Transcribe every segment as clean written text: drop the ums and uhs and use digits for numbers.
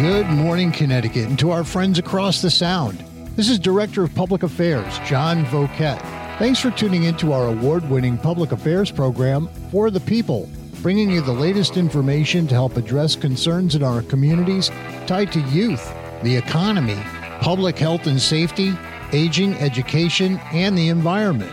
Good morning, Connecticut, and to our friends across the Sound. This is Director of Public Affairs, John Voket. Thanks for tuning into our award-winning public affairs program, For the People, bringing you the latest information to help address concerns in our communities tied to youth, the economy, public health and safety, aging, education, and the environment.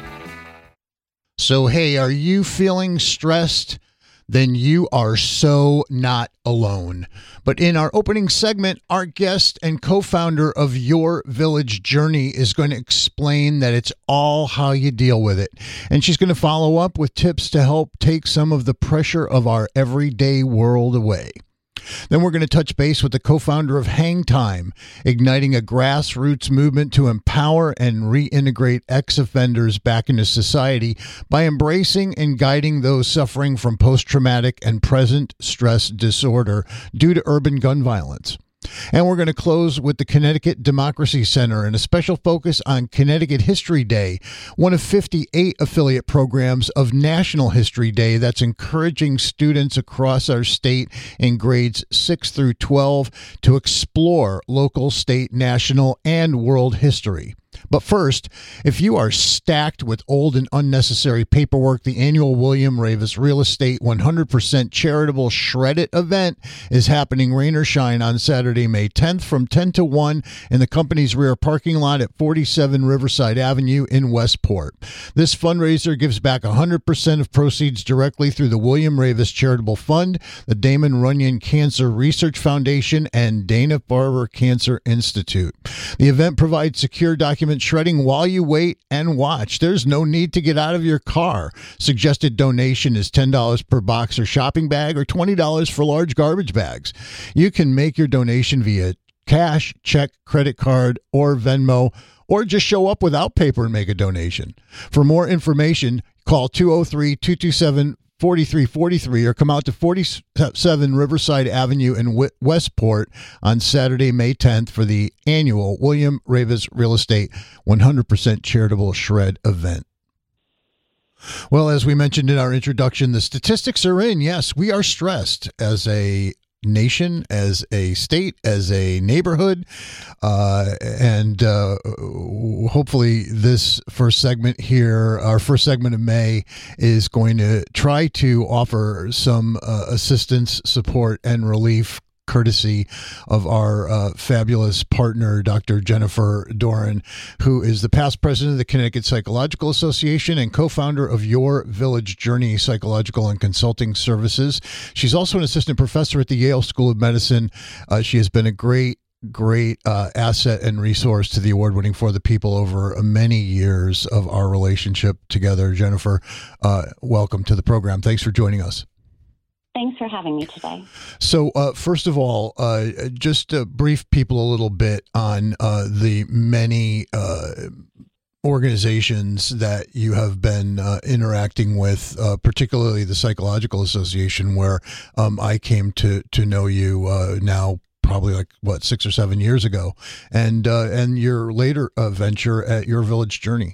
So, hey, are you feeling stressed? Then you are so not alone. But in our opening segment, our guest and co-founder of Your Village Journey is going to explain that it's all how you deal with it. And she's going to follow up with tips to help take some of the pressure of our everyday world away. Then we're going to touch base with the co-founder of Hang Time, igniting a grassroots movement to empower and reintegrate ex-offenders back into society by embracing and guiding those suffering from post-traumatic and present stress disorder due to urban gun violence. And we're going to close with the Connecticut Democracy Center and a special focus on Connecticut History Day, one of 58 affiliate programs of National History Day that's encouraging students across our state in grades 6 through 12 to explore local, state, national, and world history. But first, if you are stacked with old and unnecessary paperwork, the annual William Ravis Real Estate 100% Charitable Shred It event is happening rain or shine on Saturday, May 10th from 10 to 1 in the company's rear parking lot at 47 Riverside Avenue in Westport. This fundraiser gives back 100% of proceeds directly through the William Ravis Charitable Fund, the Damon Runyon Cancer Research Foundation, and Dana-Farber Cancer Institute. The event provides secure document shredding while you wait and watch. There's no need to get out of your car. Suggested donation is $10 per box or shopping bag or $20 for large garbage bags. You can make your donation via cash, check, credit card, or Venmo, or just show up without paper and make a donation. For more information, call 203-227-4343 or come out to 47 Riverside Avenue in Westport on Saturday, May 10th for the annual William Ravis Real Estate 100% Charitable Shred event. Well, as we mentioned in our introduction, the statistics are in. Yes, we are stressed as a nation, as a state, as a neighborhood, and hopefully this first segment here, our first segment of May, is going to try to offer some assistance, support, and relief courtesy of our fabulous partner, Dr. Jennifer Doran, who is the past president of the Connecticut Psychological Association and co-founder of Your Village Journey Psychological and Consulting Services. She's also an assistant professor at the Yale School of Medicine. She has been a great asset and resource to the award-winning For the People over many years of our relationship together. Jennifer, welcome to the program. Thanks for joining us. Thanks for having me today. So, first of all, just to brief people a little bit on the many organizations that you have been interacting with, particularly the Psychological Association, where I came to know you now probably 6 or 7 years ago, and your later venture at Your Village Journey.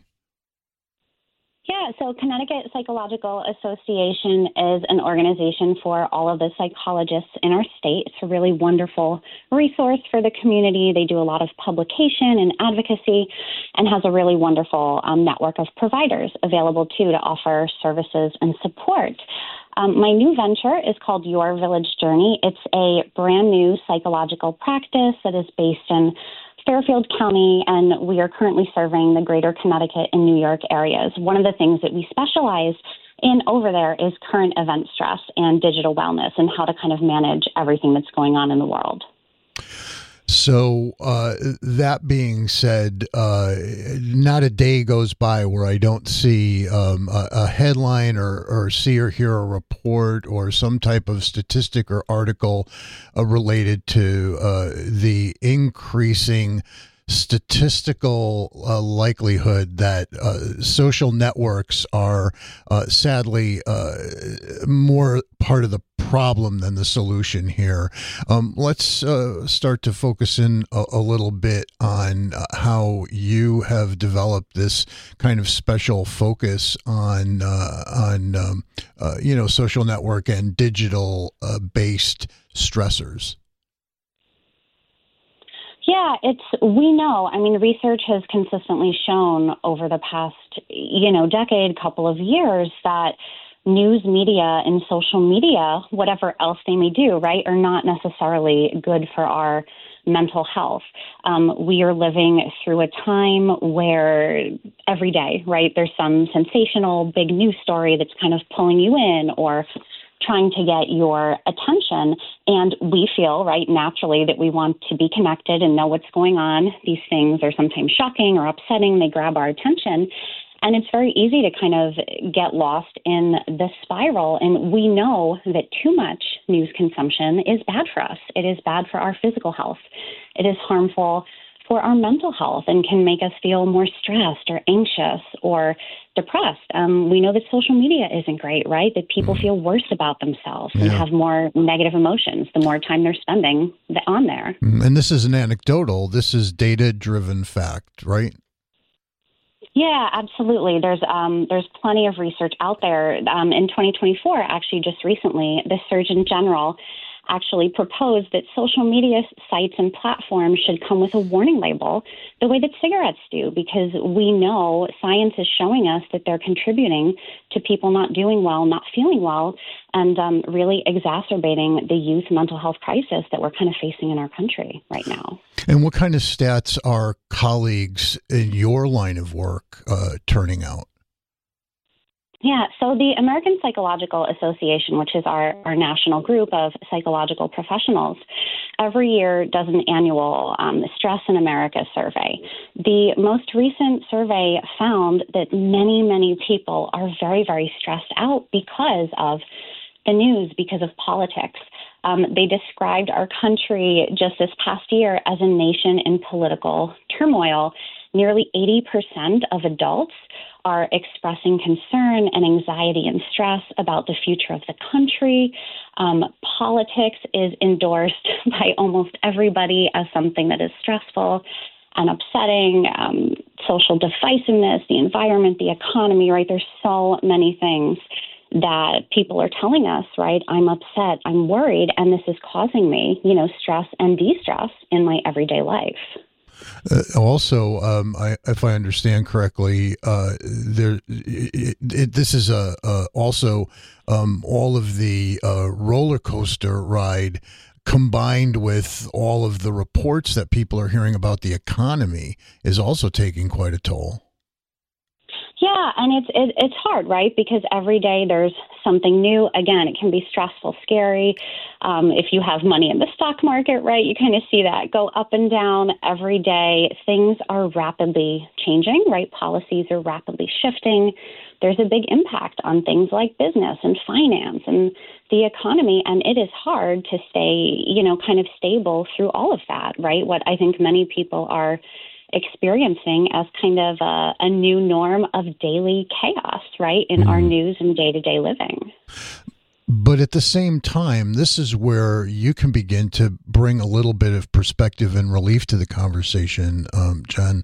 Yeah, so Connecticut Psychological Association is an organization for all of the psychologists in our state. It's a really wonderful resource for the community. They do a lot of publication and advocacy and has a really wonderful network of providers available, too, to offer services and support. My new venture is called Your Village Journey. It's a brand new psychological practice that is based in Fairfield County, and we are currently serving the greater Connecticut and New York areas. One of the things that we specialize in over there is current event stress and digital wellness and how to kind of manage everything that's going on in the world. So that being said, not a day goes by where I don't see a headline or see or hear a report or some type of statistic or article related to the increasing statistical likelihood that social networks are sadly more part of the problem than the solution here. Let's start to focus in a little bit on how you have developed this kind of special focus on social network and digital based stressors. Yeah, we know. I mean, research has consistently shown over the past, decade, couple of years that news media and social media, whatever else they may do, right, are not necessarily good for our mental health. We are living through a time where every day, right, there's some sensational big news story that's kind of pulling you in or trying to get your attention. And we feel, right, naturally that we want to be connected and know what's going on. These things are sometimes shocking or upsetting. They grab our attention. And it's very easy to kind of get lost in the spiral. And we know that too much news consumption is bad for us. It is bad for our physical health. It is harmful for our mental health and can make us feel more stressed or anxious or depressed. We know that social media isn't great, right? That people feel worse about themselves and have more negative emotions the more time they're spending on there. And this isn't anecdotal. This is data-driven fact, right? Yeah, absolutely. There's plenty of research out there. In 2024, actually, just recently, the Surgeon General actually proposed that social media sites and platforms should come with a warning label the way that cigarettes do, because we know science is showing us that they're contributing to people not doing well, not feeling well, and really exacerbating the youth mental health crisis that we're kind of facing in our country right now. And what kind of stats are colleagues in your line of work turning out? Yeah, so the American Psychological Association, which is our national group of psychological professionals, every year does an annual Stress in America survey. The most recent survey found that many, many people are very, very stressed out because of the news, because of politics. They described our country just this past year as a nation in political turmoil. Nearly 80% of adults are expressing concern and anxiety and stress about the future of the country. Politics is endorsed by almost everybody as something that is stressful and upsetting. Social divisiveness, the environment, the economy, right? There's so many things that people are telling us, right? I'm upset, I'm worried, and this is causing me, stress and de-stress in my everyday life. Also, if I understand correctly, this is also all of the roller coaster ride combined with all of the reports that people are hearing about the economy is also taking quite a toll. Yeah, and it's hard, right? Because every day there's something new. Again, it can be stressful, scary. If you have money in the stock market, right, you kind of see that go up and down every day. Things are rapidly changing, right? Policies are rapidly shifting. There's a big impact on things like business and finance and the economy, and it is hard to stay, kind of stable through all of that, right? What I think many people are experiencing as kind of a new norm of daily chaos, right, in our news and day-to-day living. But at the same time, this is where you can begin to bring a little bit of perspective and relief to the conversation, Jen.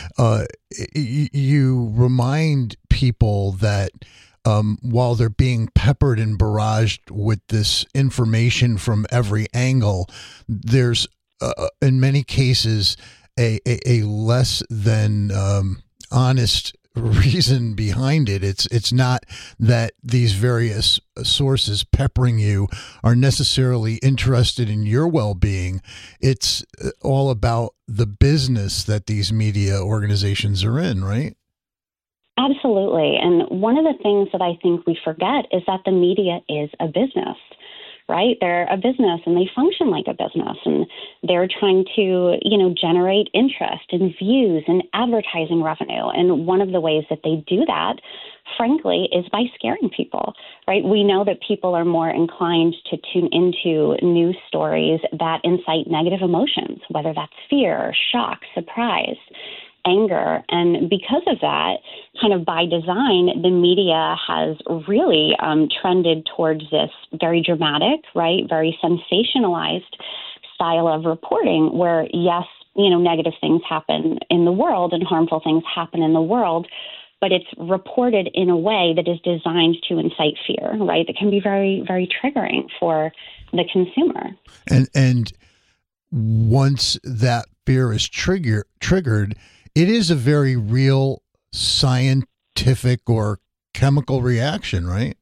You remind people that while they're being peppered and barraged with this information from every angle, there's, in many cases, a less than honest reason behind it. It's not that these various sources peppering you are necessarily interested in your well-being. It's all about the business that these media organizations are in, right? Absolutely. And one of the things that I think we forget is that the media is a business. Right? They're a business and they function like a business, and they're trying to, generate interest and views and advertising revenue. And one of the ways that they do that, frankly, is by scaring people, right? We know that people are more inclined to tune into news stories that incite negative emotions, whether that's fear, shock, surprise, anger. And because of that, kind of by design, the media has really trended towards this very dramatic, right, very sensationalized style of reporting where, yes, negative things happen in the world and harmful things happen in the world, but it's reported in a way that is designed to incite fear, right, that can be very, very triggering for the consumer. And once that fear is triggered, it is a very real scientific or chemical reaction, right?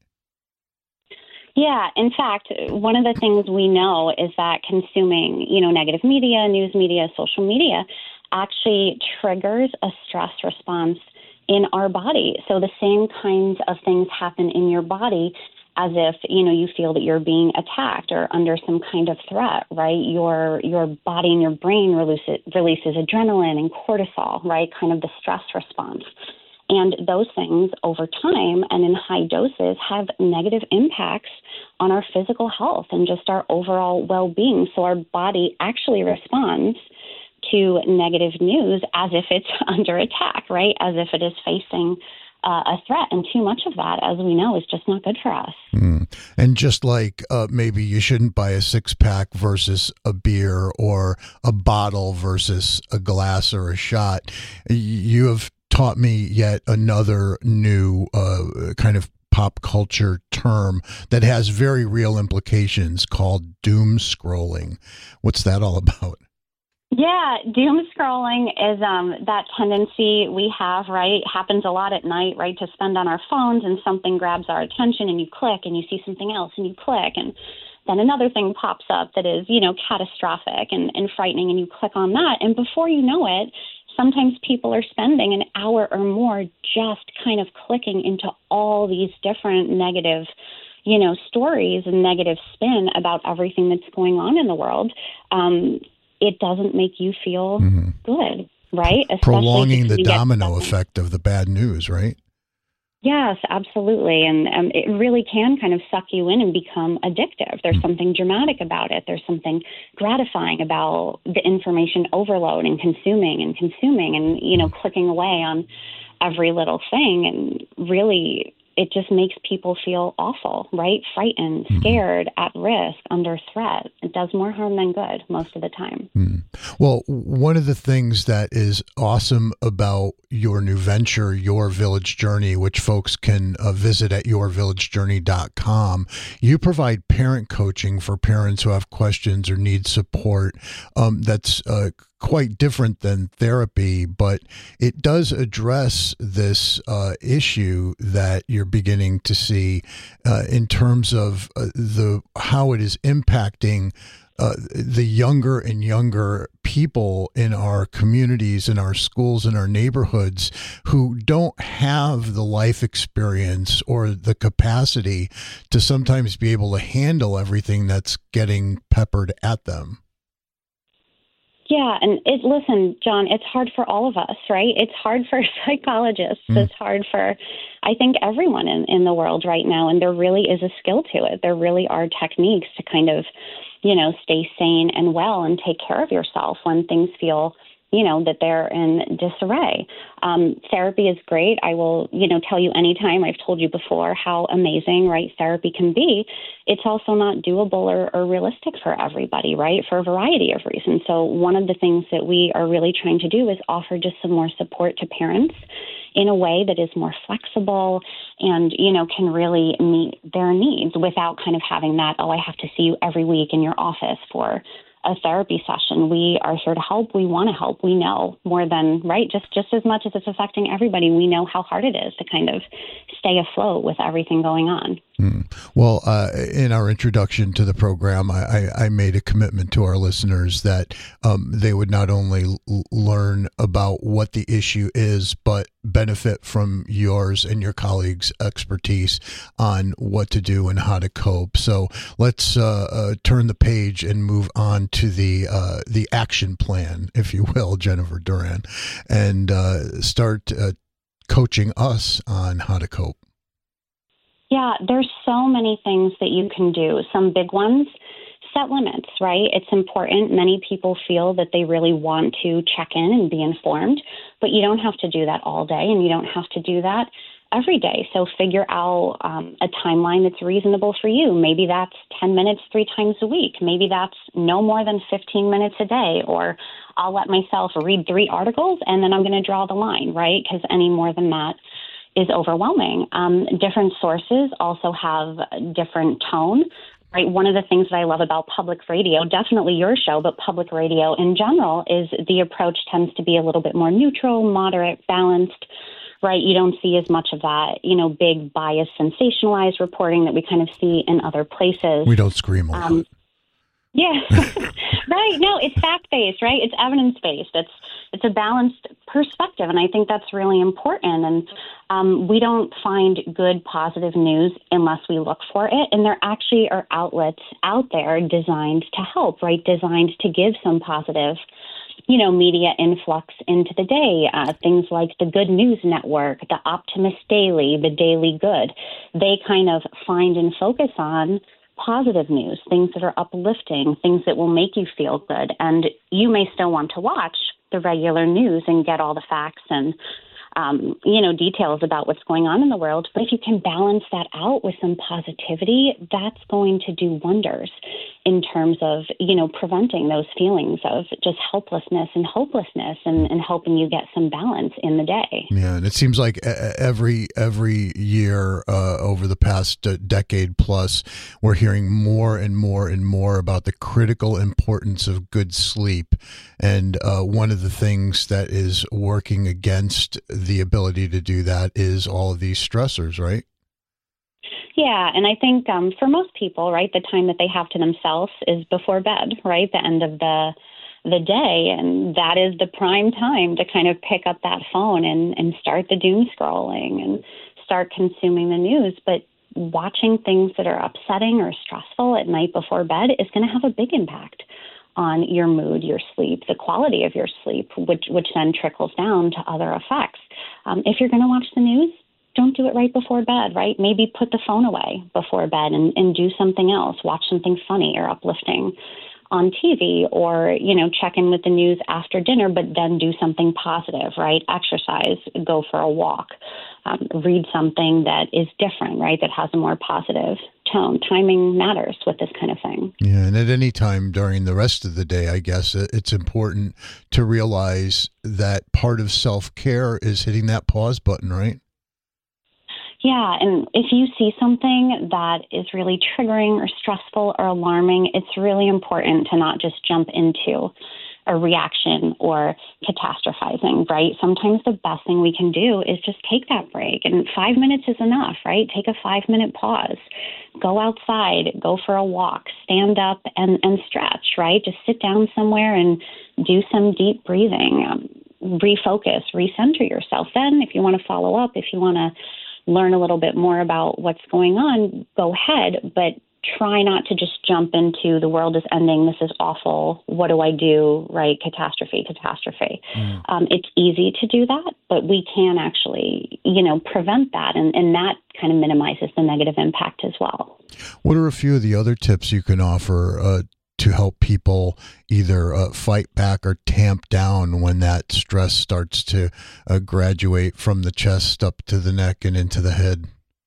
Yeah, in fact, one of the things we know is that consuming, negative media, news media, social media actually triggers a stress response in our body. So the same kinds of things happen in your body as if, you feel that you're being attacked or under some kind of threat, right? Your body and your brain releases adrenaline and cortisol, right? Kind of the stress response. And those things over time and in high doses have negative impacts on our physical health and just our overall well-being. So our body actually responds to negative news as if it's under attack, right? As if it is facing a threat. And too much of that, as we know, is just not good for us. And just like maybe you shouldn't buy a 6-pack versus a beer or a bottle versus a glass or a shot, you have taught me yet another new kind of pop culture term that has very real implications called doom scrolling. What's that all about? Yeah, doom scrolling is that tendency we have, right? Happens a lot at night, right? To spend on our phones and something grabs our attention and you click and you see something else and you click and then another thing pops up that is, catastrophic and frightening and you click on that. And before you know it, sometimes people are spending an hour or more just kind of clicking into all these different negative, stories and negative spin about everything that's going on in the world. It doesn't make you feel good, right? Prolonging the domino effect of the bad news, right? Yes, absolutely. And it really can kind of suck you in and become addictive. There's something dramatic about it. There's something gratifying about the information overload and consuming and, clicking away on every little thing. And really, it just makes people feel awful, right? Frightened, scared, at risk, under threat. It does more harm than good most of the time. Well, one of the things that is awesome about your new venture, Your Village Journey, which folks can visit at yourvillagejourney.com, you provide parent coaching for parents who have questions or need support. That's quite different than therapy, but it does address this issue that you're beginning to see in terms of how it is impacting the younger and younger people in our communities, in our schools, in our neighborhoods who don't have the life experience or the capacity to sometimes be able to handle everything that's getting peppered at them. Yeah, and listen, John, it's hard for all of us, right? It's hard for psychologists. It's hard for, I think, everyone in the world right now. And there really is a skill to it. There really are techniques to kind of, stay sane and well and take care of yourself when things feel, that they're in disarray. Therapy is great. I will, tell you anytime. I've told you before how amazing, right, therapy can be. It's also not doable or realistic for everybody, right, for a variety of reasons. So one of the things that we are really trying to do is offer just some more support to parents in a way that is more flexible and, can really meet their needs without kind of having that, I have to see you every week in your office for a therapy session. We are here to help. We want to help. We know more than, right, just as much as it's affecting everybody, we know how hard it is to kind of stay afloat with everything going on. Well, in our introduction to the program, I made a commitment to our listeners that they would not only learn about what the issue is, but benefit from yours and your colleagues' expertise on what to do and how to cope. So let's turn the page and move on to the action plan, if you will, Jennifer Duran, and start coaching us on how to cope. Yeah, there's so many things that you can do. Some big ones, set limits, right? It's important. Many people feel that they really want to check in and be informed, but you don't have to do that all day and you don't have to do that every day. So figure out a timeline that's reasonable for you. Maybe that's 10 minutes 3 times a week. Maybe that's no more than 15 minutes a day, or I'll let myself read 3 articles and then I'm going to draw the line, right? Because any more than that is overwhelming. Different sources also have different tone, right? One of the things that I love about public radio, definitely your show, but public radio in general, is the approach tends to be a little bit more neutral, moderate, balanced, right? You don't see as much of that, big bias, sensationalized reporting that we kind of see in other places. We don't scream a lot. Yeah, right. No, it's fact-based, right? It's evidence-based. It's a balanced perspective, and I think that's really important. And we don't find good, positive news unless we look for it. And there actually are outlets out there designed to help, right? Designed to give some positive, media influx into the day. Things like the Good News Network, the Optimist Daily, the Daily Good. They kind of find and focus on positive news, things that are uplifting, things that will make you feel good. And you may still want to watch the regular news and get all the facts and, details about what's going on in the world. But if you can balance that out with some positivity, that's going to do wonders in terms of, preventing those feelings of just helplessness and hopelessness and helping you get some balance in the day. Yeah, and it seems like every year over the past decade plus, we're hearing more and more and more about the critical importance of good sleep. And one of the things that is working against the ability to do that is all of these stressors, right? Yeah, and I think for most people, right, the time that they have to themselves is before bed, right, the end of the day, and that is the prime time to kind of pick up that phone and start the doom scrolling and start consuming the news. But watching things that are upsetting or stressful at night before bed is going to have a big impact on your mood, your sleep, the quality of your sleep, which then trickles down to other effects. If you're going to watch the news, don't do it right before bed, right? Maybe put the phone away before bed and do something else. Watch something funny or uplifting on TV, or, check in with the news after dinner, but then do something positive, right? Exercise, go for a walk, read something that is different, right? That has a more positive tone. Timing matters with this kind of thing. Yeah, and at any time during the rest of the day, I guess it's important to realize that part of self-care is hitting that pause button, right? Yeah, and if you see something that is really triggering or stressful or alarming, it's really important to not just jump into a reaction or catastrophizing, right? Sometimes the best thing we can do is just take that break, and 5 minutes is enough, right? Take a 5-minute pause, go outside, go for a walk, stand up and stretch, right? Just sit down somewhere and do some deep breathing, refocus, recenter yourself. Then if you want to follow up, if you want to learn a little bit more about what's going on, go ahead, but try not to just jump into the world is ending, this is awful, what do I do, right? Catastrophe. It's easy to do that, but we can actually, prevent that, and that kind of minimizes the negative impact as well. What are a few of the other tips you can offer to help people either fight back or tamp down when that stress starts to graduate from the chest up to the neck and into the head?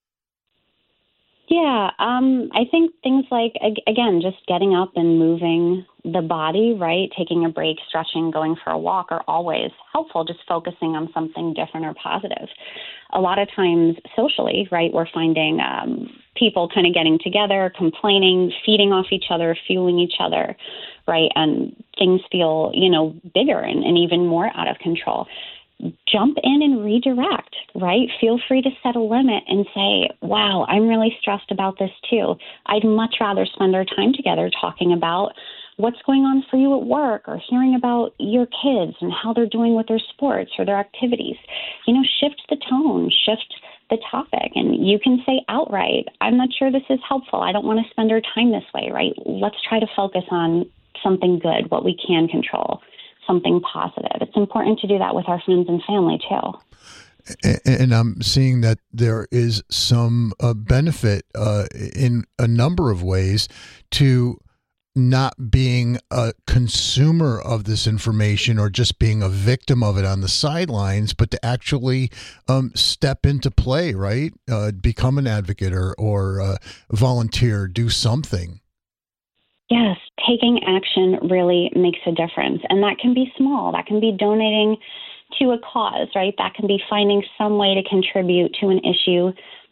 Yeah, I think things like, again, just getting up and moving the body, right? Taking a break, stretching, going for a walk are always helpful, just focusing on something different or positive. A lot of times socially, right, we're finding people kind of getting together, complaining, feeding off each other, fueling each other, right? And things feel, bigger and even more out of control. Jump in and redirect, right? Feel free to set a limit and say, wow, I'm really stressed about this too. I'd much rather spend our time together talking about what's going on for you at work, or hearing about your kids and how they're doing with their sports or their activities. Shift the tone, shift the topic, and you can say outright, I'm not sure this is helpful. I don't want to spend our time this way, right? Let's try to focus on something good, what we can control, something positive. It's important to do that with our friends and family too. And I'm seeing that there is some benefit in a number of ways to not being a consumer of this information or just being a victim of it on the sidelines, but to actually step into play, right? Become an advocate or volunteer, do something. Yes, taking action really makes a difference. And that can be small. That can be donating to a cause, right? That can be finding some way to contribute to an issue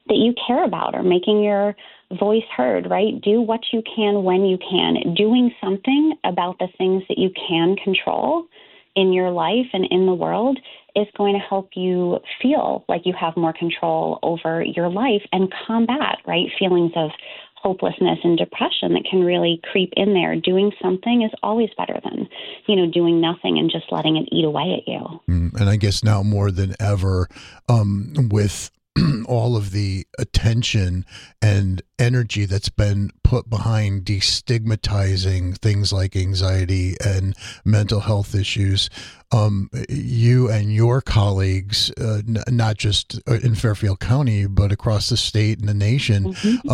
that you care about, or making your voice heard, right? Do what you can when you can. Doing something about the things that you can control in your life and in the world is going to help you feel like you have more control over your life and combat, right, feelings of hopelessness and depression that can really creep in there. Doing something is always better than, doing nothing and just letting it eat away at you. And I guess now more than ever, with all of the attention and energy that's been put behind destigmatizing things like anxiety and mental health issues, you and your colleagues, not just in Fairfield County, but across the state and the nation,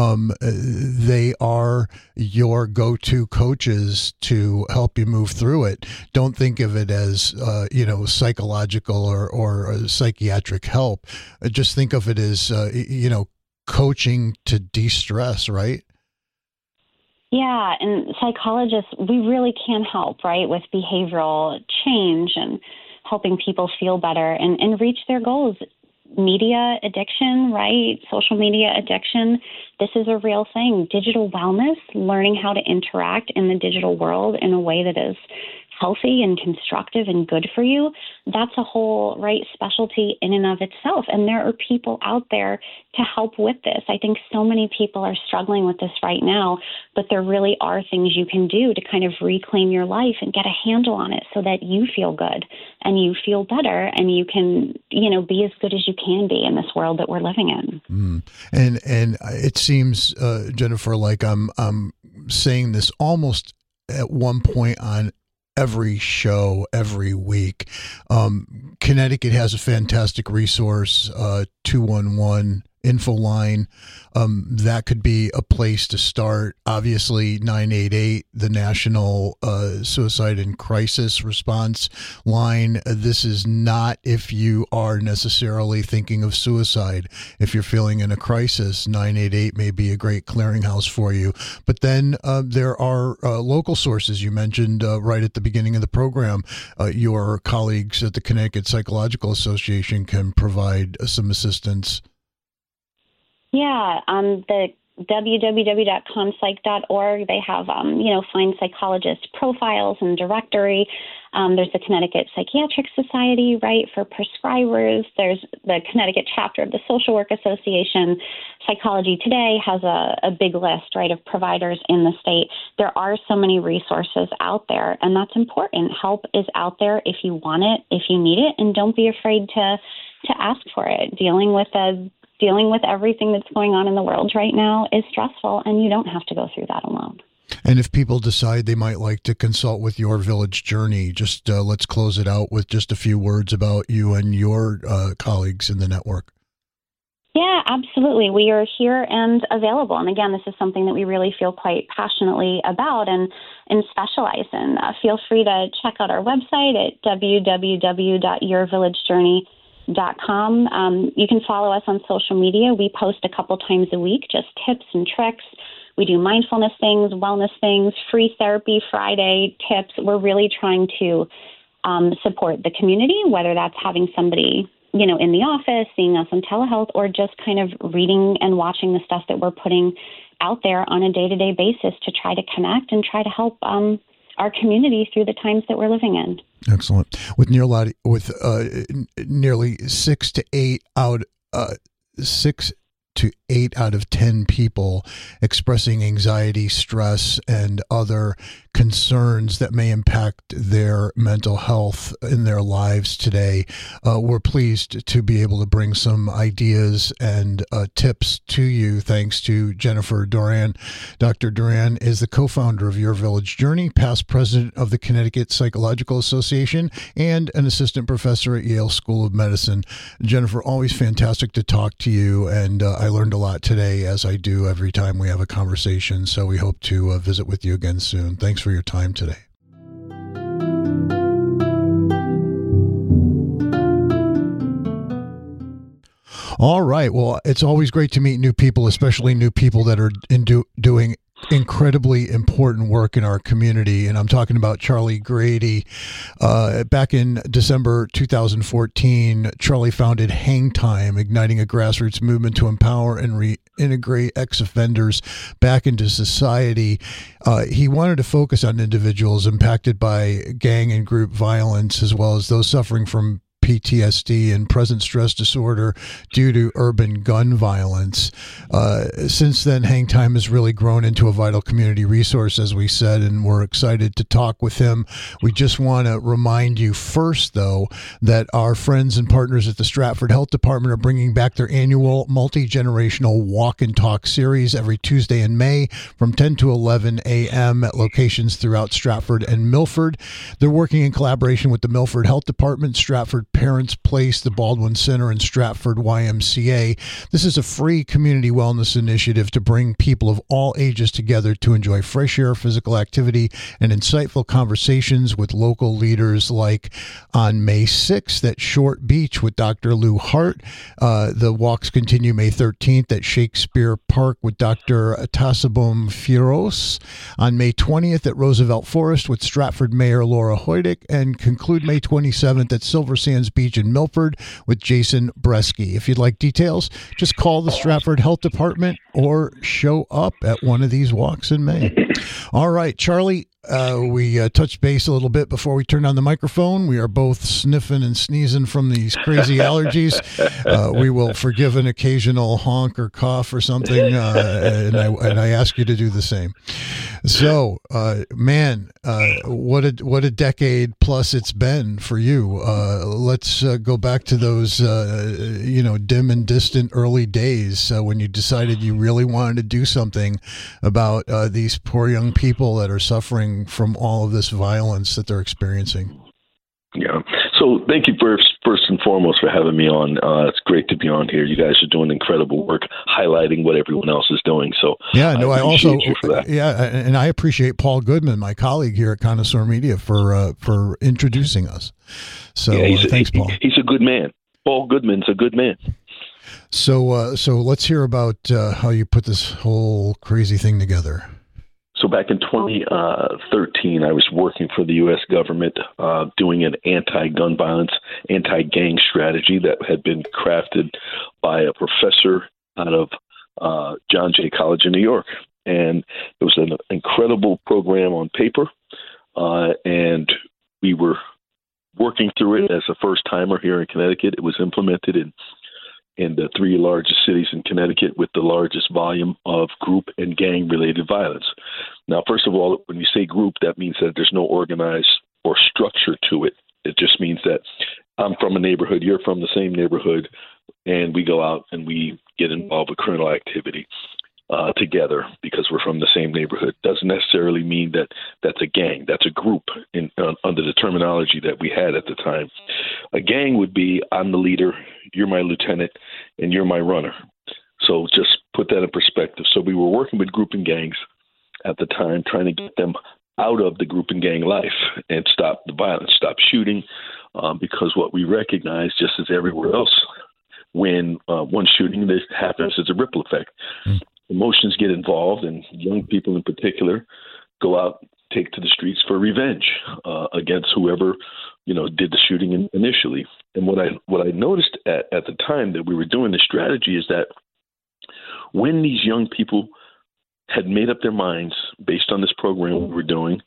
they are your go-to coaches to help you move through it. Don't think of it as, psychological or psychiatric help. Just think of it as, coaching to de-stress, right? Yeah, and psychologists, we really can help, right, with behavioral change and helping people feel better and reach their goals. Media addiction, right, social media addiction, this is a real thing. Digital wellness, learning how to interact in the digital world in a way that is healthy and constructive and good for you, that's a whole, right, specialty in and of itself. And there are people out there to help with this. I think so many people are struggling with this right now, but there really are things you can do to kind of reclaim your life and get a handle on it so that you feel good and you feel better and you can, be as good as you can be in this world that we're living in. And it seems, Jennifer, like I'm saying this almost at one point on every show, every week. Connecticut has a fantastic resource, 211 info line. That could be a place to start. Obviously, 988, the National Suicide and Crisis Response Line. This is not if you are necessarily thinking of suicide. If you're feeling in a crisis, 988 may be a great clearinghouse for you. But then there are local sources. You mentioned right at the beginning of the program, your colleagues at the Connecticut Psychological Association can provide some assistance. Yeah, the www.conpsych.org, they have, find psychologist profiles and directory. There's the Connecticut Psychiatric Society, right, for prescribers. There's the Connecticut chapter of the Social Work Association. Psychology Today has a big list, right, of providers in the state. There are so many resources out there, and that's important. Help is out there if you want it, if you need it, and don't be afraid to ask for it. Dealing with everything that's going on in the world right now is stressful, and you don't have to go through that alone. And if people decide they might like to consult with Your Village Journey, just let's close it out with just a few words about you and your colleagues in the network. Yeah, absolutely. We are here and available. And again, this is something that we really feel quite passionately about and specialize in. Feel free to check out our website at www.yourvillagejourney.com. You can follow us on social media. We post a couple times a week, just tips and tricks. We do mindfulness things, wellness things, free therapy Friday tips. We're really trying to support the community, whether that's having somebody, in the office, seeing us on telehealth, or just kind of reading and watching the stuff that we're putting out there on a day-to-day basis to try to connect and try to help our community through the times that we're living in. Excellent. With nearly 6 to 8 out of 10 people expressing anxiety, stress, and other concerns that may impact their mental health in their lives today. We're pleased to be able to bring some ideas and tips to you thanks to Jennifer Duran. Dr. Duran is the co-founder of Your Village Journey, past president of the Connecticut Psychological Association, and an assistant professor at Yale School of Medicine. Jennifer, always fantastic to talk to you, and I learned a lot today, as I do every time we have a conversation, so we hope to visit with you again soon. Thanks for your time today. All right. Well, it's always great to meet new people, especially new people that are doing incredibly important work in our community. And I'm talking about Charlie Grady. Back in December 2014, Charlie founded Hang Time, igniting a grassroots movement to empower and reintegrate ex-offenders back into society. He wanted to focus on individuals impacted by gang and group violence, as well as those suffering from PTSD and present stress disorder due to urban gun violence. Since then, Hang Time has really grown into a vital community resource, as we said, and we're excited to talk with him. We just want to remind you first, though, that our friends and partners at the Stratford Health Department are bringing back their annual multi-generational walk and talk series every Tuesday in May from 10 to 11 a.m. at locations throughout Stratford and Milford. They're working in collaboration with the Milford Health Department, Stratford Parents Place, the Baldwin Center, and Stratford YMCA. This is a free community wellness initiative to bring people of all ages together to enjoy fresh air, physical activity, and insightful conversations with local leaders, like on May 6th at Short Beach with Dr. Lou Hart. The walks continue May 13th at Shakespeare Park with Dr. Tasabum Firos. On May 20th at Roosevelt Forest with Stratford Mayor Laura Hoydick, and conclude May 27th at Silver Sands Beach in Milford with Jason Bresky. If you'd like details, just call the Stratford Health Department or show up at one of these walks in May. All right, Charlie, we touched base a little bit before we turned on the microphone. We are both sniffing and sneezing from these crazy allergies. We will forgive an occasional honk or cough or something, and I ask you to do the same. So, man, what a decade plus it's been for you. Let's go back to those, dim and distant early days when you decided you really wanted to do something about these poor young people that are suffering from all of this violence that they're experiencing. Yeah. So thank you first and foremost for having me on. It's great to be on here. You guys are doing incredible work, highlighting what everyone else is doing. So yeah, no, I also and I appreciate Paul Goodman, my colleague here at Connoisseur Media, for introducing us. So thanks, Paul. He's a good man. Paul Goodman's a good man. So let's hear about how you put this whole crazy thing together. So back in 2013, I was working for the U.S. government doing an anti-gun violence, anti-gang strategy that had been crafted by a professor out of John Jay College in New York. And it was an incredible program on paper, and we were working through it as a first-timer here in Connecticut. It was implemented in the three largest cities in Connecticut with the largest volume of group and gang-related violence. Now, first of all, when you say group, that means that there's no organized or structure to it. It just means that I'm from a neighborhood, you're from the same neighborhood, and we go out and we get involved with criminal activity together because we're from the same neighborhood. Doesn't necessarily mean that that's a gang. That's a group under the terminology that we had at the time. A gang would be, I'm the leader, you're my lieutenant, and you're my runner. So just put that in perspective. So we were working with group and gangs at the time, trying to get them out of the group and gang life and stop the violence, stop shooting, because what we recognize, just as everywhere else, when one shooting that happens, it's a ripple effect. Emotions get involved, and young people in particular go out, take to the streets for revenge against whoever did the shooting initially. And what I noticed at the time that we were doing this strategy is that when these young people had made up their minds based on this program we were doing,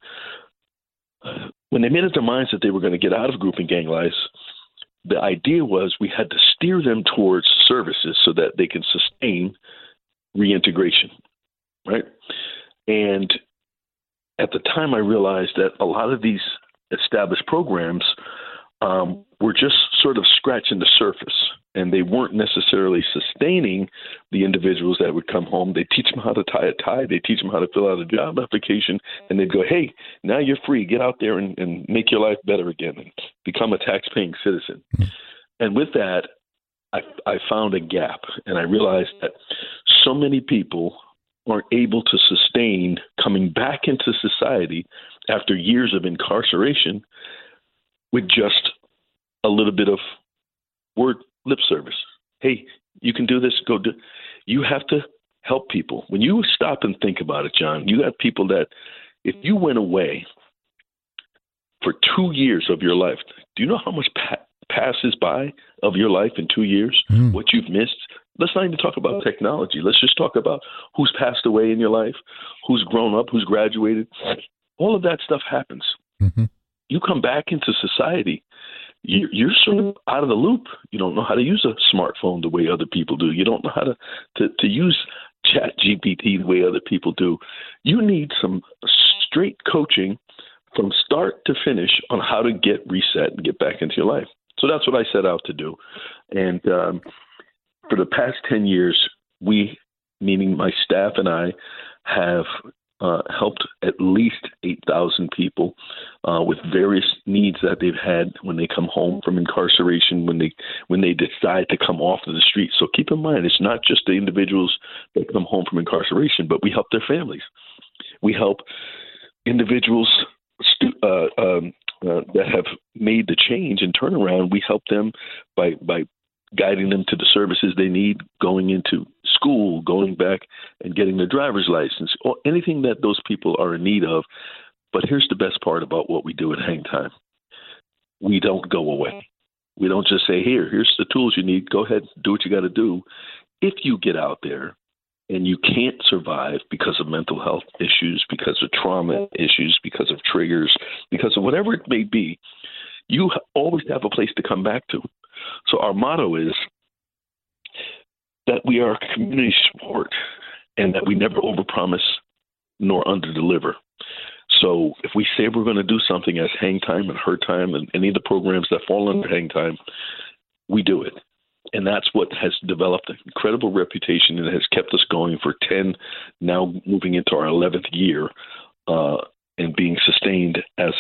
when they made up their minds that they were going to get out of group and gang life, the idea was we had to steer them towards services so that they can sustain reintegration, right? And at the time, I realized that a lot of these established programs were just sort of scratching the surface, and they weren't necessarily sustaining the individuals that would come home. They teach them how to tie a tie. They teach them how to fill out a job application, and they'd go, hey, now you're free. Get out there and make your life better again and become a tax-paying citizen. Mm-hmm. And with that, I found a gap, and I realized that so many people aren't able to sustain coming back into society after years of incarceration with just a little bit of word lip service. Hey, you can do this. Go do. You have to help people. When you stop and think about it, John, you got people that if you went away for 2 years of your life, do you know how much passes by of your life in 2 years, what you've missed? Let's not even talk about technology. Let's just talk about who's passed away in your life, who's grown up, who's graduated. All of that stuff happens. Mm-hmm. You come back into society, you're sort of out of the loop. You don't know how to use a smartphone the way other people do. You don't know how to use ChatGPT the way other people do. You need some straight coaching from start to finish on how to get reset and get back into your life. So that's what I set out to do. And for the past 10 years, we, meaning my staff and I, have helped at least 8,000 people with various needs that they've had when they come home from incarceration, when they decide to come off of the street. So keep in mind, it's not just the individuals that come home from incarceration, but we help their families. We help individuals that have made the change and turnaround. We help them by guiding them to the services they need, going into school, going back and getting their driver's license, or anything that those people are in need of. But here's the best part about what we do at Hang Time. We don't go away. We don't just say, here's the tools you need. Go ahead, do what you got to do. If you get out there and you can't survive because of mental health issues, because of trauma issues, because of triggers, because of whatever it may be, you always have a place to come back to. So our motto is that we are community support and that we never overpromise nor underdeliver. So if we say we're going to do something as Hang Time and Her Time and any of the programs that fall under Hang Time, we do it. And that's what has developed an incredible reputation and has kept us going for 10, now moving into our 11th year, and being sustained as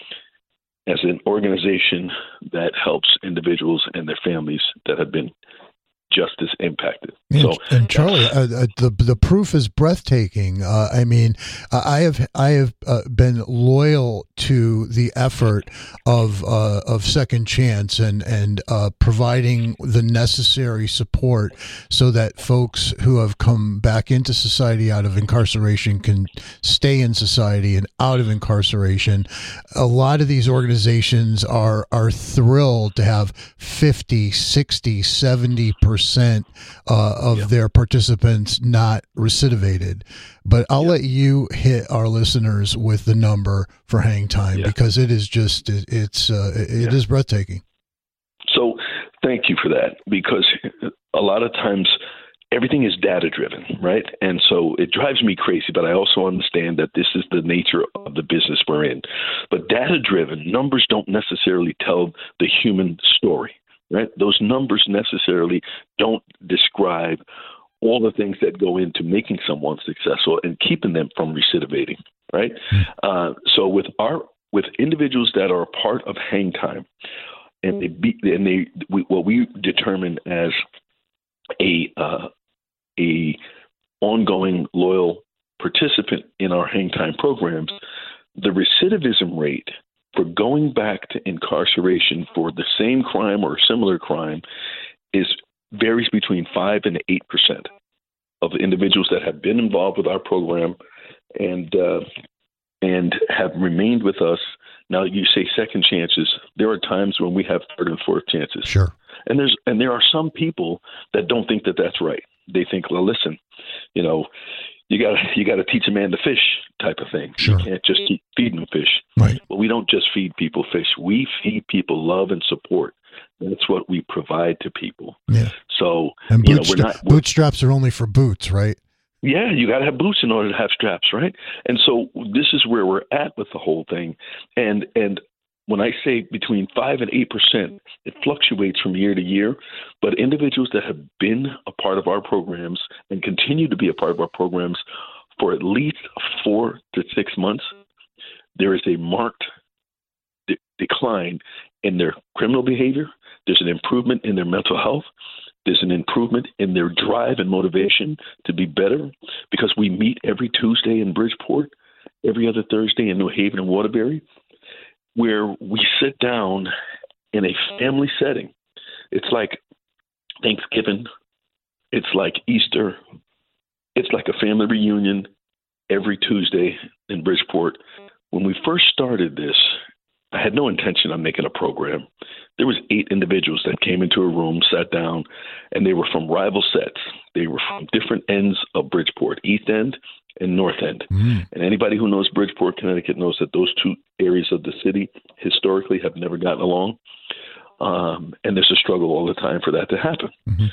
an organization that helps individuals and their families that have been just as impacted. And Charlie, the proof is breathtaking. I mean, I have been loyal to the effort of Second Chance and providing the necessary support so that folks who have come back into society out of incarceration can stay in society and out of incarceration. A lot of these organizations are thrilled to have 50, 60, 70% of their participants not recidivated. But I'll let you hit our listeners with the number for Hang Time because it is just it is breathtaking. So thank you for that, because a lot of times everything is data driven, right? And so it drives me crazy, but I also understand that this is the nature of the business we're in. But data driven numbers don't necessarily tell the human story. Right? Those numbers necessarily don't describe all the things that go into making someone successful and keeping them from recidivating. Right? So with individuals that are a part of Hang Time, and what we determine as a ongoing loyal participant in our Hang Time programs, the recidivism rate for going back to incarceration for the same crime or similar crime varies between 5 and 8% of individuals that have been involved with our program and have remained with us. Now, you say second chances. There are times when we have third and fourth chances. Sure. And there are some people that don't think that that's right. They think, well, listen, you got to teach a man to fish type of thing. Sure. You can't just keep feeding them fish. Right. But we don't just feed people fish. We feed people love and support. That's what we provide to people. Yeah. So, and bootstraps are only for boots, right? Yeah, you got to have boots in order to have straps, right? And so this is where we're at with the whole thing. And when I say between 5 and 8%, it fluctuates from year to year. But individuals that have been a part of our programs and continue to be a part of our programs for at least 4 to 6 months, there is a marked decline in their criminal behavior. There's an improvement in their mental health. There's an improvement in their drive and motivation to be better, because we meet every Tuesday in Bridgeport, every other Thursday in New Haven and Waterbury, where we sit down in a family setting. It's like Thanksgiving. It's like Easter. family reunion every Tuesday in Bridgeport. When we first started this, I had no intention of making a program. There was 8 individuals that came into a room, sat down, and they were from rival sets. They were from different ends of Bridgeport, East End and North End. And anybody who knows Bridgeport, Connecticut, knows that those 2 areas of the city historically have never gotten along. And there's a struggle all the time for that to happen.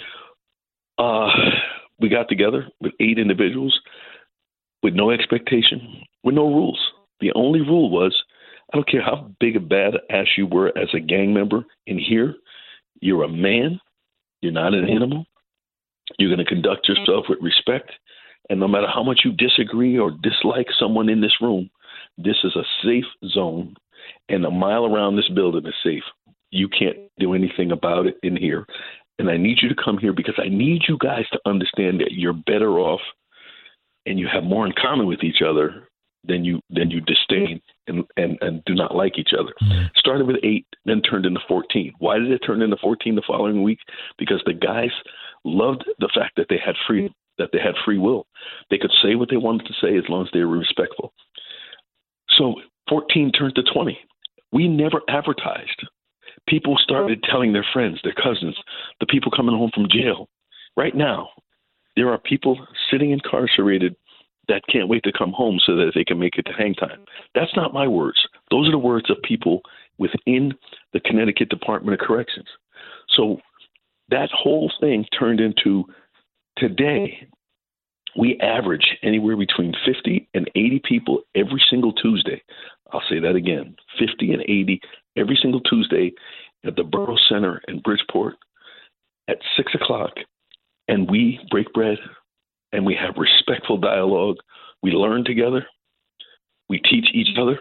We got together with 8 individuals with no expectation, with no rules. The only rule was, I don't care how big a badass you were as a gang member in here, you're a man, you're not an animal, you're going to conduct yourself with respect, and no matter how much you disagree or dislike someone in this room, this is a safe zone, and a mile around this building is safe. You can't do anything about it in here, and I need you to come here because I need you guys to understand that you're better off and you have more in common with each other than you disdain and do not like each other. Started with 8, then turned into 14. Why did it turn into 14 the following week? Because the guys loved the fact that they had free will. They could say what they wanted to say as long as they were respectful. So 14 turned to 20. We never advertised. People started telling their friends, their cousins, the people coming home from jail. Right now, there are people sitting incarcerated that can't wait to come home so that they can make it to hang time. That's not my words. Those are the words of people within the Connecticut Department of Corrections. So that whole thing turned into, today, we average anywhere between 50 and 80 people every single Tuesday. I'll say that again, 50 and 80 every single Tuesday at the Borough Center in Bridgeport at 6 o'clock. And we break bread and we have respectful dialogue. We learn together. We teach each other.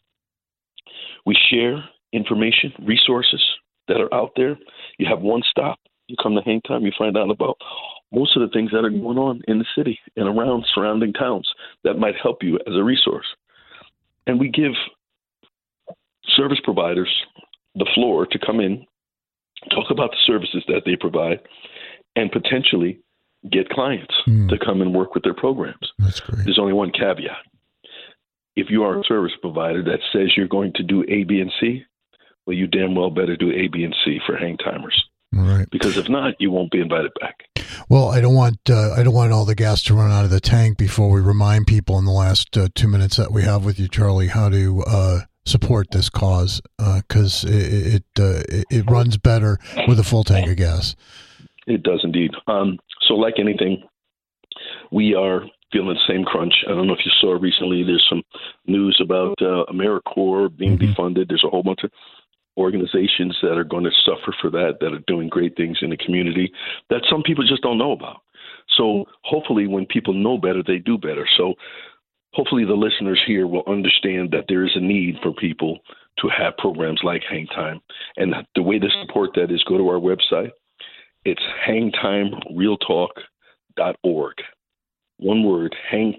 We share information, resources that are out there. You have one stop. You come to hang time, you find out about most of the things that are going on in the city and around surrounding towns that might help you as a resource. And we give service providers the floor to come in, talk about the services that they provide, and potentially get clients to come and work with their programs. That's great. There's only one caveat. If you are a service provider that says you're going to do A, B, and C, well, you damn well better do A, B, and C for hang timers. Right. Because if not, you won't be invited back. Well, I don't want all the gas to run out of the tank before we remind people in the last 2 minutes that we have with you, Charlie, how to support this cause, because it runs better with a full tank of gas. It does indeed. So like anything, we are feeling the same crunch. I don't know if you saw recently, there's some news about AmeriCorps being defunded. There's a whole bunch of organizations that are going to suffer for that are doing great things in the community that some people just don't know about. So hopefully when people know better, they do better. So hopefully the listeners here will understand that there is a need for people to have programs like Hang Time. And the way to support that is go to our website. It's hangtimerealtalk.org. One word,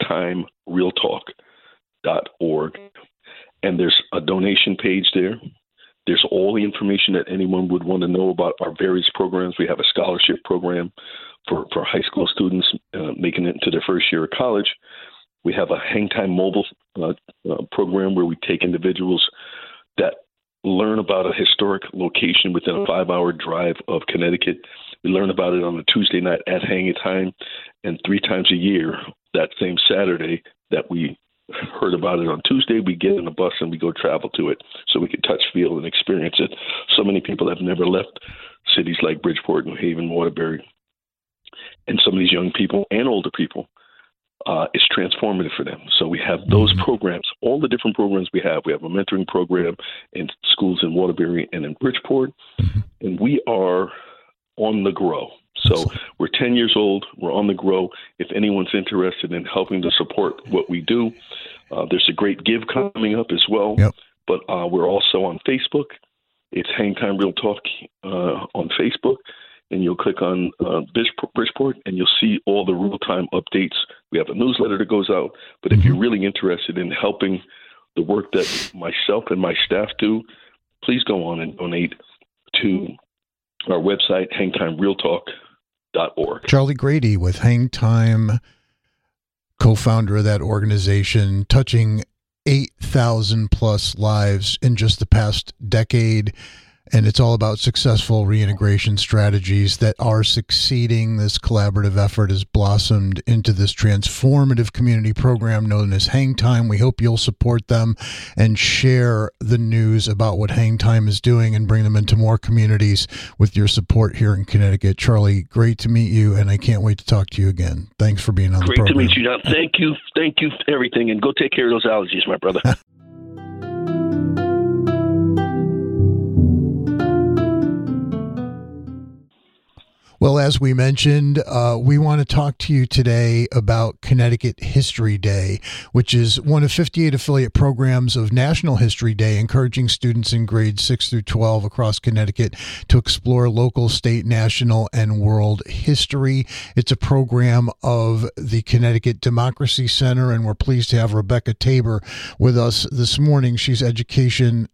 hangtimerealtalk.org. And there's a donation page there. There's all the information that anyone would want to know about our various programs. We have a scholarship program for high school students making it into their first year of college. We have a Hang Time mobile program where we take individuals that learn about a historic location within a 5-hour drive of Connecticut. We learn about it on a Tuesday night at Hang Time, and 3 times a year, that same Saturday that we heard about it on Tuesday, we get in a bus and we go travel to it so we can touch, feel, and experience it. So many people have never left cities like Bridgeport, New Haven, Waterbury. And some of these young people and older people, it's transformative for them. So we have those programs, all the different programs we have. We have a mentoring program in schools in Waterbury and in Bridgeport, and we are on the grow. So we're 10 years old. We're on the grow. If anyone's interested in helping to support what we do, there's a great give coming up as well. Yep. But we're also on Facebook. It's Hang Time Real Talk on Facebook. And you'll click on Bridgeport, and you'll see all the real-time updates. We have a newsletter that goes out. But if you're really interested in helping the work that myself and my staff do, please go on and donate to our website, hangtimerealtalk.org. Charlie Grady with Hang Time co-founder of that organization, touching 8,000 plus lives in just the past decade. And it's all about successful reintegration strategies that are succeeding. This collaborative effort has blossomed into this transformative community program known as Hang Time. We hope you'll support them and share the news about what Hang Time is doing and bring them into more communities with your support here in Connecticut. Charlie, great to meet you, and I can't wait to talk to you again. Thanks for being on the program. Great to meet you, John. Thank you for everything, and go take care of those allergies, my brother. Well, as we mentioned, we want to talk to you today about Connecticut History Day, which is one of 58 affiliate programs of National History Day, encouraging students in grades 6 through 12 across Connecticut to explore local, state, national, and world history. It's a program of the Connecticut Democracy Center, and we're pleased to have Rebecca Tabor with us this morning. She's Education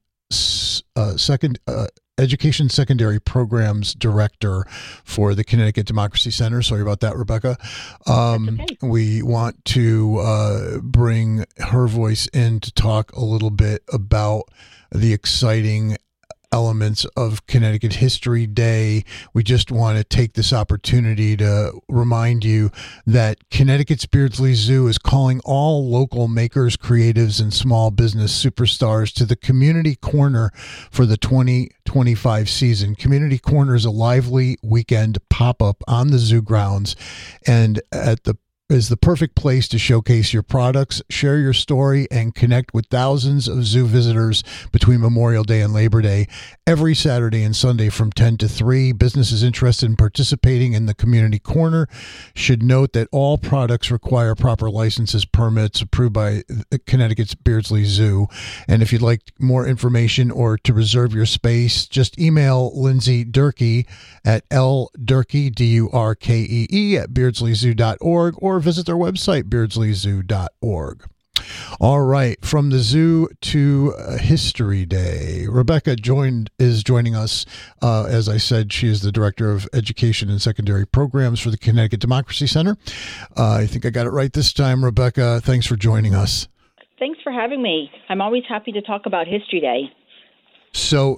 Secondary Programs Director for the Connecticut Democracy Center. Sorry about that, Rebecca. Okay. We want to bring her voice in to talk a little bit about the exciting elements of Connecticut History Day. We just want to take this opportunity to remind you that Connecticut's Beardsley Zoo is calling all local makers, creatives, and small business superstars to the Community Corner for the 2025 season. Community Corner is a lively weekend pop-up on the zoo grounds and is the perfect place to showcase your products, share your story, and connect with thousands of zoo visitors between Memorial Day and Labor Day every Saturday and Sunday from 10 to 3. Businesses interested in participating in the Community Corner should note that all products require proper licenses, permits approved by Connecticut's Beardsley Zoo. And if you'd like more information or to reserve your space, just email Lindsay Durkee at ldurkee, Durkee, at beardsleyzoo.org, or visit their website, beardsleyzoo.org. All right, from the zoo to History Day. Rebecca is joining us. As I said, she is the Director of Education and Secondary Programs for the Connecticut Democracy Center. I think I got it right this time, Rebecca. Thanks for joining us. Thanks for having me. I'm always happy to talk about History Day. So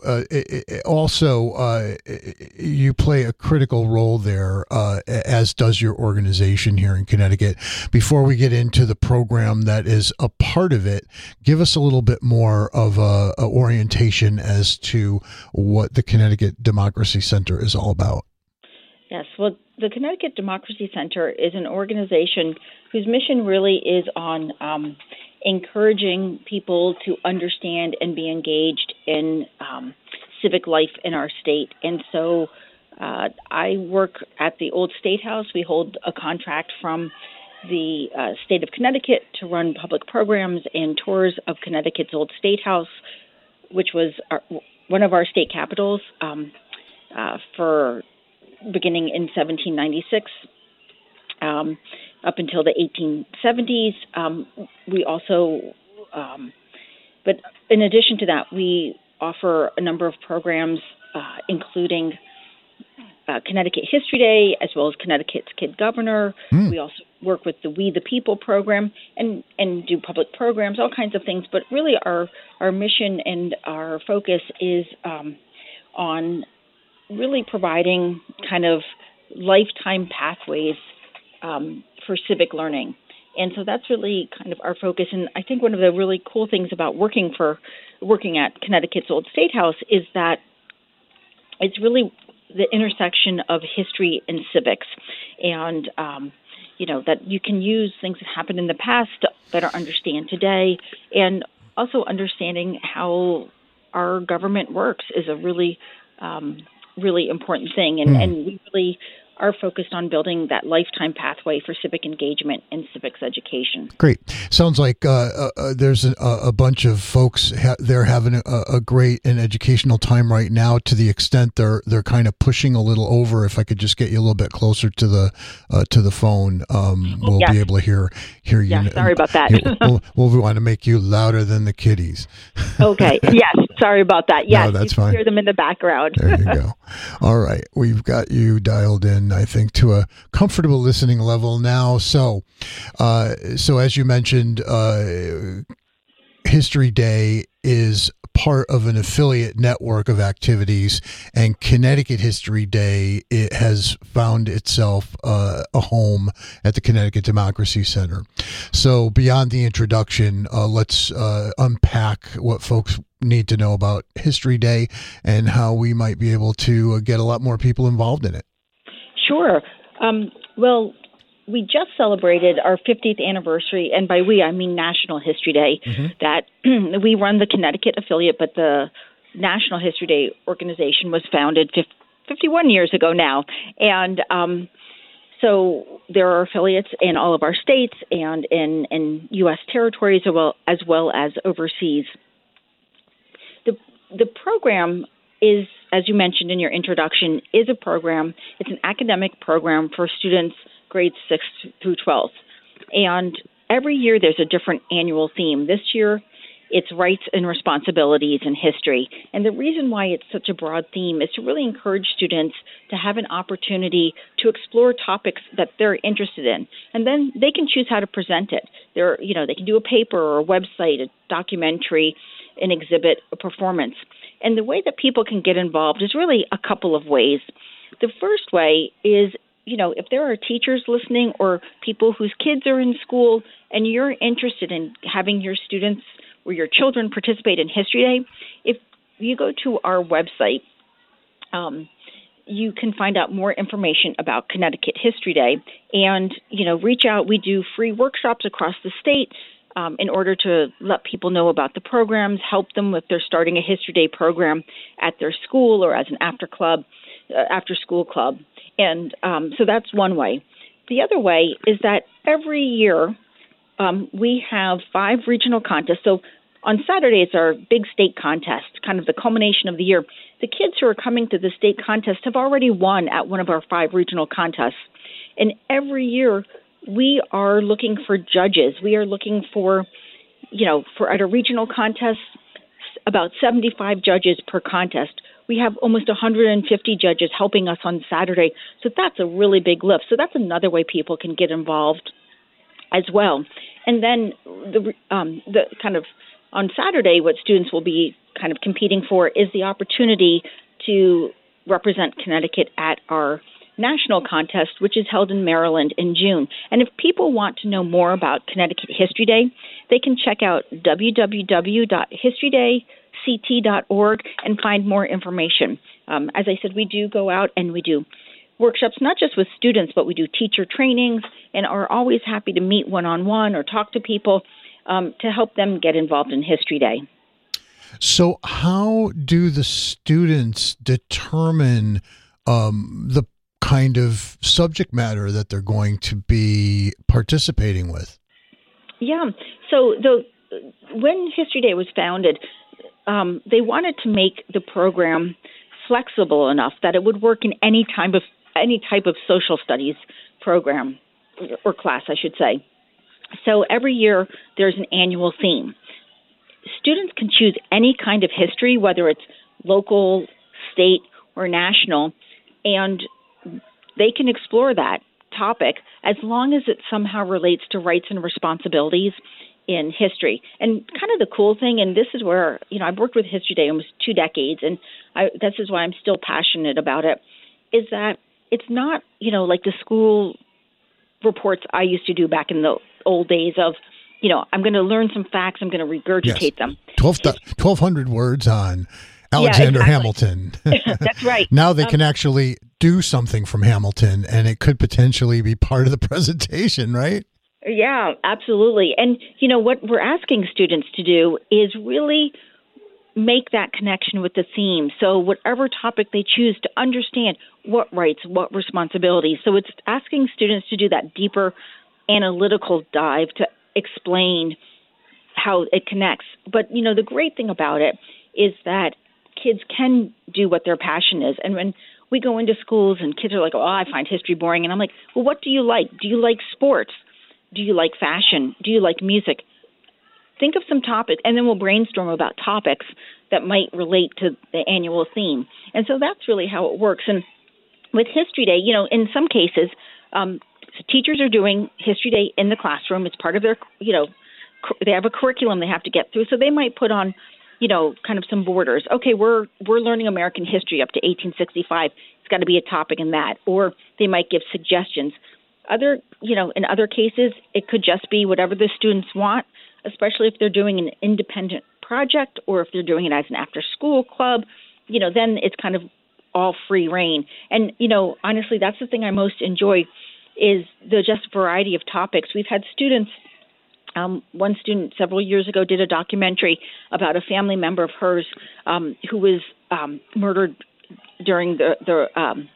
you play a critical role there, as does your organization here in Connecticut. Before we get into the program that is a part of it, give us a little bit more of a orientation as to what the Connecticut Democracy Center is all about. Yes, well, the Connecticut Democracy Center is an organization whose mission really is on encouraging people to understand and be engaged in civic life in our state. And so I work at the Old State House. We hold a contract from the state of Connecticut to run public programs and tours of Connecticut's Old State House, which was one of our state capitals for beginning in 1796. Up until the 1870s. We also, but in addition to that, we offer a number of programs, including Connecticut History Day, as well as Connecticut's Kid Governor. We also work with the We the People program and do public programs, all kinds of things. But really our mission and our focus is on really providing kind of lifetime pathways for civic learning. And so that's really kind of our focus. And I think one of the really cool things about working at Connecticut's Old State House is that it's really the intersection of history and civics. And, that you can use things that happened in the past to better understand today. And also understanding how our government works is a really, really important thing. And we really are focused on building that lifetime pathway for civic engagement and civics education. Great. Sounds like there's a bunch of folks they're having a great and educational time right now, to the extent they're kind of pushing a little over. If I could just get you a little bit closer to the phone, we'll be able to hear you. Yeah, sorry about that. we'll want to make you louder than the kiddies. Okay. Yes. Sorry about that. Yes, no, that's you can fine. hear them in the background. There you go. All right. We've got you dialed in, I think, to a comfortable listening level now. So as you mentioned, History Day is part of an affiliate network of activities, and Connecticut History Day, it has found itself a home at the Connecticut Democracy Center. So beyond the introduction, let's unpack what folks need to know about History Day and how we might be able to get a lot more people involved in it. Sure. Well, we just celebrated our 50th anniversary, and by we, I mean National History Day, that we run the Connecticut affiliate, but the National History Day organization was founded 51 years ago now. And so there are affiliates in all of our states and in U.S. territories as well as overseas. The program is, as you mentioned in your introduction, is a program. It's an academic program for students grades 6 through 12. And every year there's a different annual theme. This year it's rights and responsibilities in history. And the reason why it's such a broad theme is to really encourage students to have an opportunity to explore topics that they're interested in. And then they can choose how to present it. They can do a paper or a website, a documentary, an exhibit, a performance. And the way that people can get involved is really a couple of ways. The first way is, if there are teachers listening or people whose kids are in school and you're interested in having your students or your children participate in History Day, if you go to our website, you can find out more information about Connecticut History Day and, reach out. We do free workshops across the state in order to let people know about the programs, help them if they're starting a History Day program at their school or as an after-school club. And so that's one way. The other way is that every year we have 5 regional contests. So on Saturday, it's our big state contest, kind of the culmination of the year. The kids who are coming to the state contest have already won at one of our 5 regional contests. And every year we are looking for judges. We are looking for at a regional contest, about 75 judges per contest. We have almost 150 judges helping us on Saturday. So that's a really big lift. So that's another way people can get involved as well. And then the kind of on Saturday, what students will be kind of competing for is the opportunity to represent Connecticut at our national contest, which is held in Maryland in June. And if people want to know more about Connecticut History Day, they can check out www.historydayct.org and find more information. As I said, we do go out and we do workshops, not just with students, but we do teacher trainings and are always happy to meet one-on-one or talk to people to help them get involved in History Day. So how do the students determine the kind of subject matter that they're going to be participating with? Yeah. So when History Day was founded, they wanted to make the program flexible enough that it would work in any type of social studies program or class, I should say. So every year there's an annual theme. Students can choose any kind of history, whether it's local, state, or national, and they can explore that topic as long as it somehow relates to rights and responsibilities in history. And kind of the cool thing, and this is where, I've worked with History Day almost 2 decades, and this is why I'm still passionate about it, is that it's not, like the school reports I used to do back in the old days of, I'm going to learn some facts, I'm going to regurgitate them. 1,200 words on Alexander Hamilton. That's right. Now they can actually do something from Hamilton, and it could potentially be part of the presentation, right? Yeah, absolutely. And, what we're asking students to do is really make that connection with the theme. So whatever topic they choose, to understand what rights, what responsibilities. So it's asking students to do that deeper analytical dive to explain how it connects. But, the great thing about it is that kids can do what their passion is. And when we go into schools and kids are like, I find history boring. And I'm like, well, what do you like? Do you like sports? Do you like fashion? Do you like music? think of some topics, and then we'll brainstorm about topics that might relate to the annual theme. And so that's really how it works. And with History Day, in some cases, teachers are doing History Day in the classroom. It's part of their, they have a curriculum they have to get through. So they might put on, kind of some borders. Okay, we're learning American history up to 1865. It's got to be a topic in that. Or they might give suggestions. In other cases, it could just be whatever the students want, especially if they're doing an independent project or if they're doing it as an after-school club. Then it's kind of all free reign. And, honestly, that's the thing I most enjoy is the just variety of topics. We've had students, one student several years ago did a documentary about a family member of hers who was murdered during the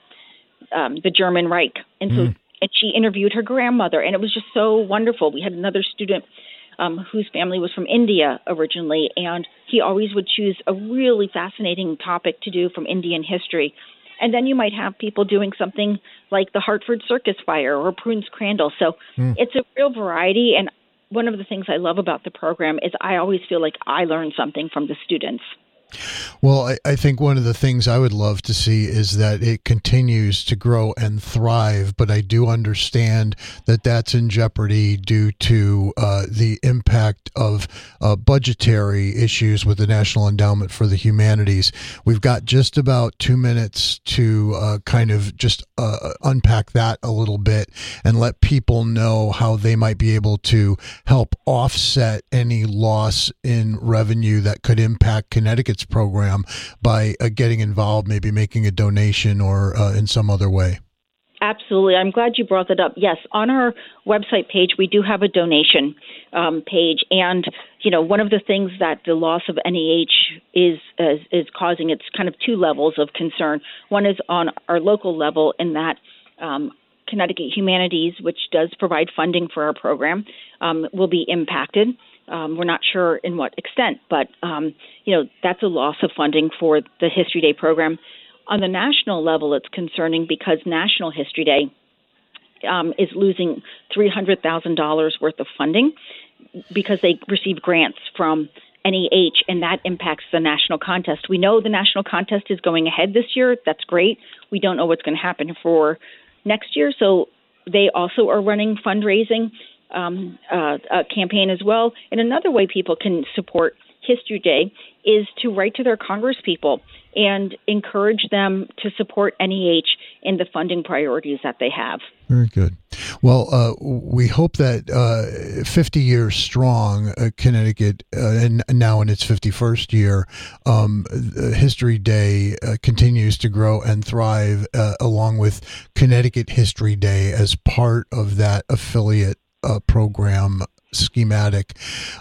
German Reich. And so and she interviewed her grandmother, and it was just so wonderful. We had another student whose family was from India originally, and he always would choose a really fascinating topic to do from Indian history. And then you might have people doing something like the Hartford Circus Fire or Prunes Crandall. So it's a real variety. And one of the things I love about the program is I always feel like I learn something from the students. Well, I think one of the things I would love to see is that it continues to grow and thrive, but I do understand that that's in jeopardy due to the impact of budgetary issues with the National Endowment for the Humanities. We've got just about 2 minutes to kind of just unpack that a little bit and let people know how they might be able to help offset any loss in revenue that could impact Connecticut's program by getting involved, maybe making a donation or in some other way. Absolutely. I'm glad you brought that up. Yes, on our website page, we do have a donation page. And, one of the things that the loss of NEH is causing, it's kind of two levels of concern. One is on our local level in that Connecticut Humanities, which does provide funding for our program, will be impacted. We're not sure in what extent, but, that's a loss of funding for the History Day program. On the national level, it's concerning because National History Day is losing $300,000 worth of funding because they receive grants from NEH, and that impacts the national contest. We know the national contest is going ahead this year. That's great. We don't know what's going to happen for next year, so they also are running fundraising a campaign as well. And another way people can support History Day is to write to their congresspeople and encourage them to support NEH in the funding priorities that they have. Very good. Well, we hope that 50 years strong, Connecticut, and now in its 51st year, History Day continues to grow and thrive along with Connecticut History Day as part of that affiliate program schematic.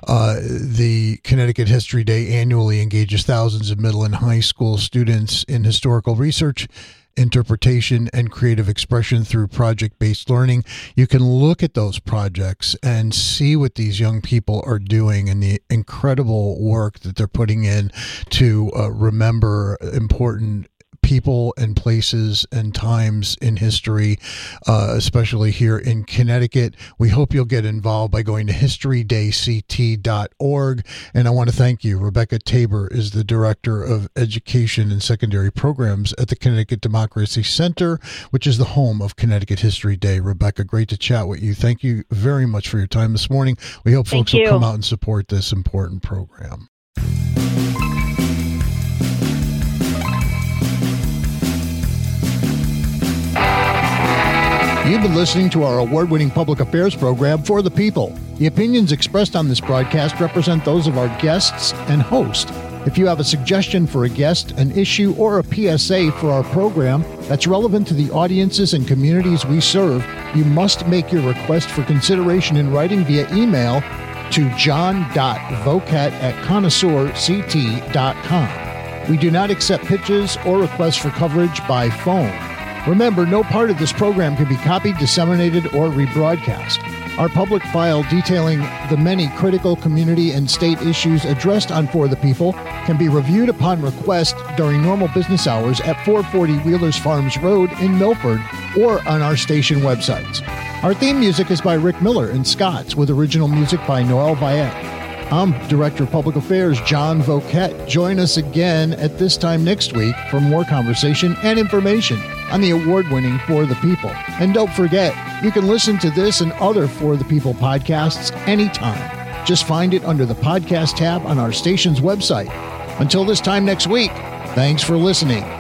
The Connecticut History Day annually engages thousands of middle and high school students in historical research, interpretation, and creative expression through project-based learning. You can look at those projects and see what these young people are doing and the incredible work that they're putting in to remember important people and places and times in history, especially here in Connecticut. We hope you'll get involved by going to historydayct.org. And I want to thank you. Rebecca Tabor is the Director of Education and Secondary Programs at the Connecticut Democracy Center, which is the home of Connecticut History Day. Rebecca, great to chat with you. Thank you very much for your time this morning. We hope folks will come out and support this important program. You've been listening to our award-winning public affairs program, For the People. The opinions expressed on this broadcast represent those of our guests and host. If you have a suggestion for a guest, an issue, or a PSA for our program that's relevant to the audiences and communities we serve, you must make your request for consideration in writing via email to john.vocat@connoisseurct.com. We do not accept pitches or requests for coverage by phone. Remember, no part of this program can be copied, disseminated, or rebroadcast. Our public file detailing the many critical community and state issues addressed on For the People can be reviewed upon request during normal business hours at 440 Wheelers Farms Road in Milford or on our station websites. Our theme music is by Rick Miller and Scott's, with original music by Noel Viette. I'm Director of Public Affairs, John Voket. Join us again at this time next week for more conversation and information on the award-winning For the People. And don't forget, you can listen to this and other For the People podcasts anytime. Just find it under the podcast tab on our station's website. Until this time next week, thanks for listening.